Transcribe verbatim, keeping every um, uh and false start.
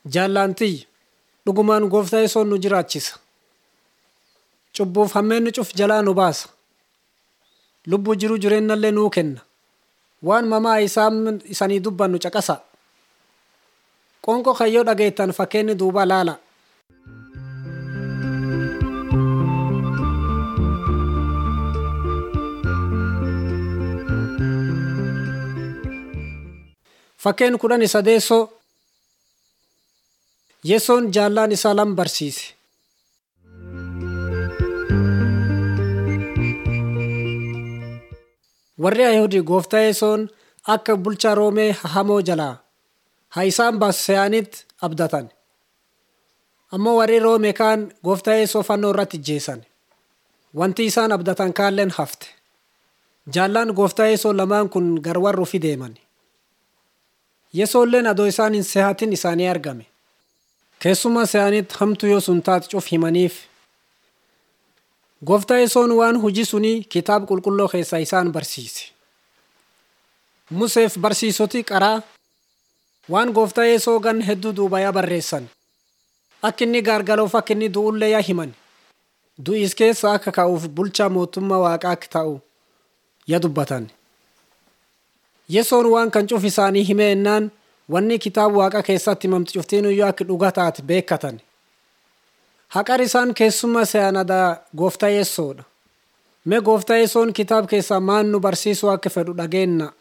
Jaallantii dhugumaan gooftaa yesoon nu jiraachisa. Cubbuuf hammeenni cuf jalaa nu baasa. Lubbuu jiru jireenyallee nuu kenna. Waan mamaa isaan isanii dubbannu caqasa. Qoonqoo kayyoo dhageettan fakkeenni duuba laala. Fakkeen kudhan sadeessoo Yesoon jaallaan isaa lam barsiise. Warri Ayihudii gooftaa Yesoon akka bulchaa Roomee hamoo jalaa haa isaan baasisanitti abdatan. Ammoo warri Roomee kaan gooftaa Yesoo fannoo irratti ajjeesan. Wanti isaan abdatan kaalleen hafte. Jaallaan gooftaa Yesoo lamaan kun garwarru fi deeman. Yesoolleen adoo isaan hin sehatin isaanii argame. Keessuma se'anitti hamtu yoo sun taate cuf himaniif. Gooftaa Yesoon waan hojii sunii kitaaba qulqulluu keessaa isaan barsiise. Museef barsiisoti qaraa waan gooftaa Yesoo gan hedduu duubayaa barreessan. Akka inni gaargaloof akka inni du'ullee yaa himan. Du'is keessa akka ka'uuf bulchaa mootummaa waaqaa akka ta'u yaa dubbatan. Yesoon waan kan cuf isaanii hime ennaan wanni kitaaba waaqa keessatti himamtu cuftiinuyyuu akka dhugaa taate beekatan. Haqar isaan keessummaa se'anadaa gooftaa Yesoodha. Mee gooftaa Yesoon kitaaba keessaa maan nu barsiisuu akka fedhu dhageenna.